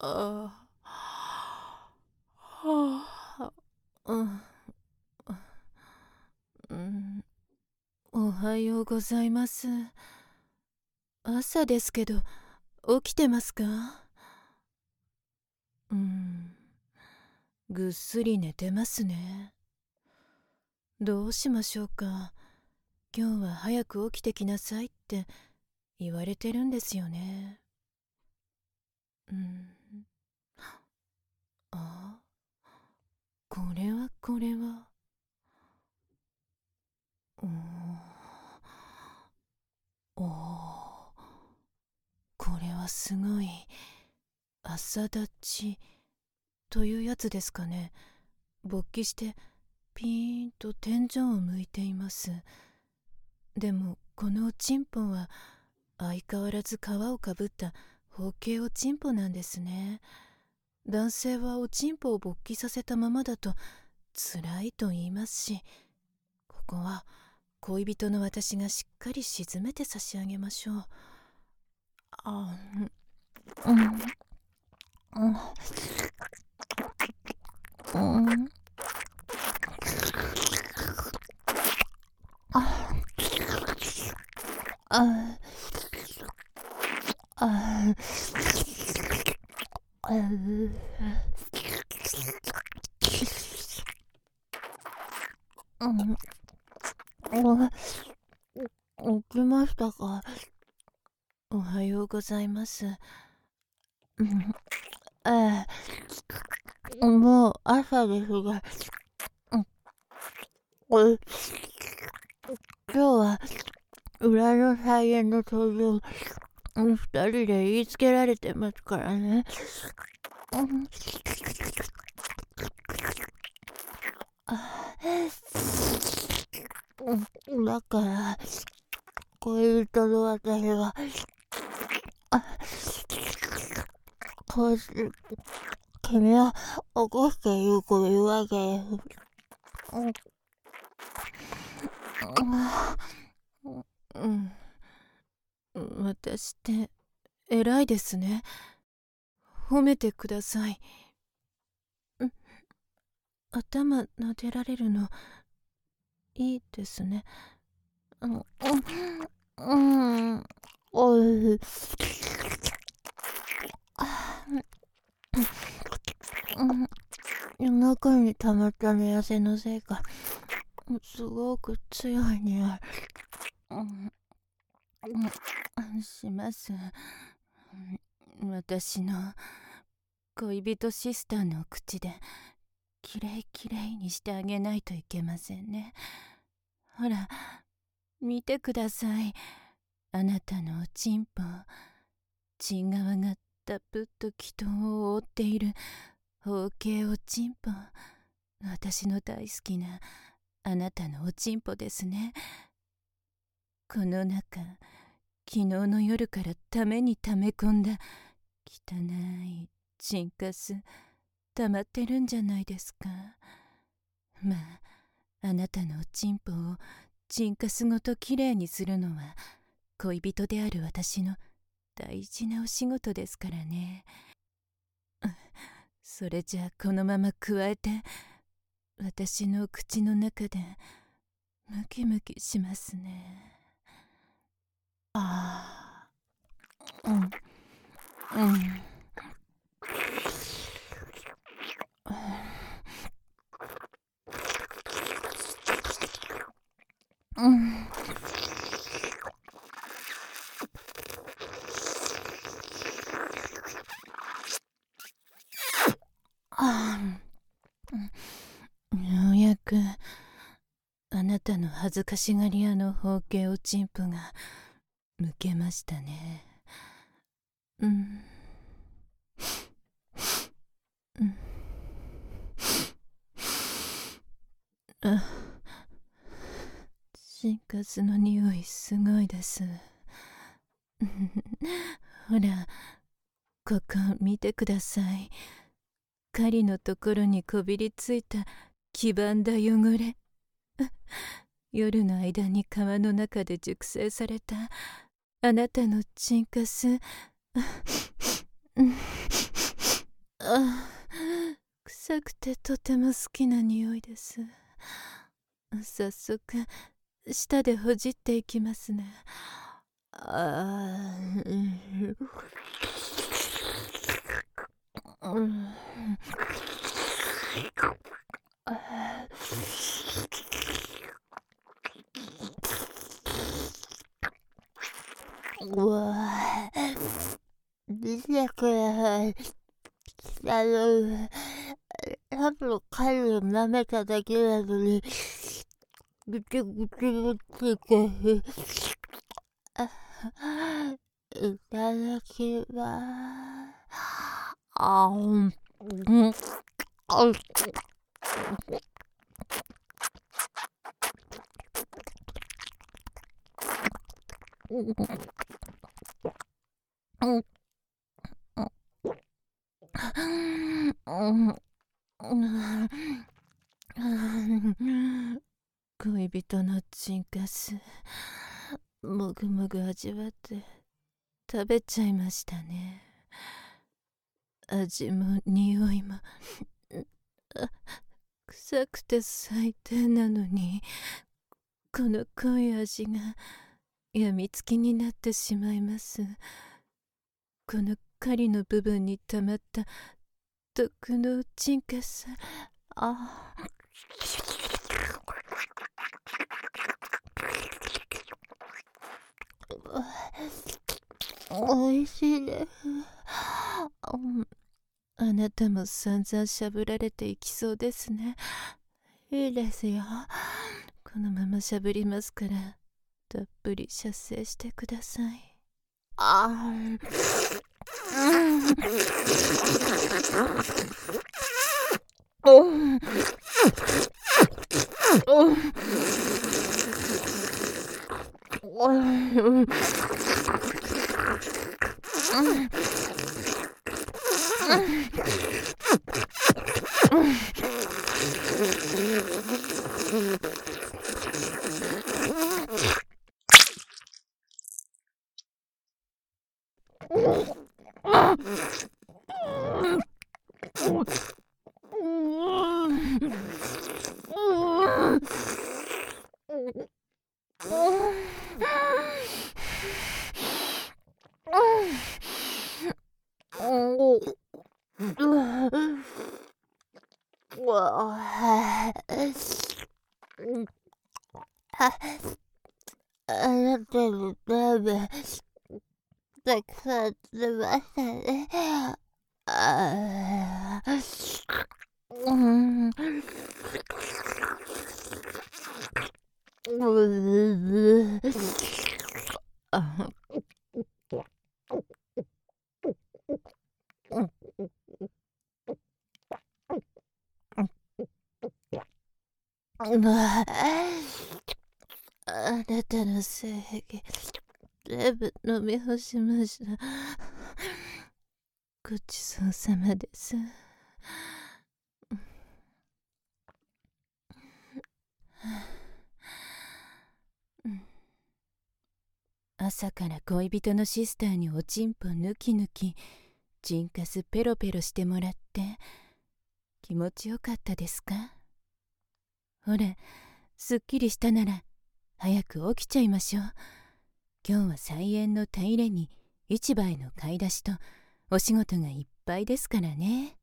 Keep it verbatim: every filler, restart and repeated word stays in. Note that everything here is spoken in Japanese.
あはあ、うん、うん、おはようございます。朝ですけど、起きてますか？うん、ぐっすり寝てますね。どうしましょうか。今日は早く起きてきなさいって言われてるんですよね。うん、あ、これはこれは。おーおー、これはすごい。朝立ちというやつですかね。勃起してピーンと天井を向いています。でもこのおちんぽは相変わらず皮をかぶった包茎おちんぽなんですね。男性はおちんぽを勃起させたままだと辛いと言いますし、ここは恋人の私がしっかり沈めて差し上げましょう。あ、うん、うん、うん、うん、あ、あ、あ、あ、うん、起きましたか？おはようございます。うん、ええ、もう朝ですが、うん、これ今日は裏の菜園の登場、二人で言いつけられてますからね。うん、あ、うん、だから恋人の私が、あ、こうして君を起こしているというわけです。うん、うん、うん、私って偉いですね。褒めてください。うん、頭撫でられるのいいですね。うん、うん、うん、おい、あ、うん、夜中に溜まった寝汗のせいか、すごく強い匂い、うん、うん、します。うん、私の恋人シスターの口できれいきれいにしてあげないといけませんね。ほら、見てください。あなたのおちんぽ、ちん側がたっぷっと気筒を覆っている包茎おちんぽ。私の大好きなあなたのおちんぽですね。この中、昨日の夜からために溜め込んだ汚いチンカス溜まってるんじゃないですか。まあ、あなたのおちんぽをチンカスごときれいにするのは恋人である私の大事なお仕事ですからね。それじゃあこのままくわえて私の口の中でムキムキしますね。ああ、うん、うん、うん、ああ、ようやくあなたの恥ずかしがり屋の包茎おちんぽがむけましたね。うん、うん、あ、シンカスの匂いすごいです。ほら、ここ見てください。狩りのところにこびりついた黄ばんだ汚れ。夜の間に川の中で熟成されたあなたのチンカス。 あ、臭くてとても好きな匂いです。早速舌でほじっていきますね。あー、うん、うわぁ、見てください。あの、多分貝を舐めただけなのに、ぐちぐちぐちて、あ、いただきます。あ、うん、うん、あ、うん、うん、恋人のチンカス、もぐもぐ味わって食べちゃいましたね。味も匂いも臭くて最低なのに、この濃い味がやみつきになってしまいます。この狩りの部分にたまった毒のチンカス、あ、おいしいです。うん、あなたも散々しゃぶられていきそうですね。いいですよ。このまましゃぶりますから、たっぷり射精してください。あー、うん、うん、うん、うん、あなたのラーメンたくさん食べましたね。ああ、うん、うん、あ、あ、あなたのせいで全部飲み干しました。ごちそうさまです。朝から恋人のシスターにおちんぽ抜き抜き、チンカスペロペロしてもらって気持ちよかったですか？ほら、すっきりしたなら早く起きちゃいましょう。今日は菜園の手入れに市場への買い出しとお仕事がいっぱいですからね。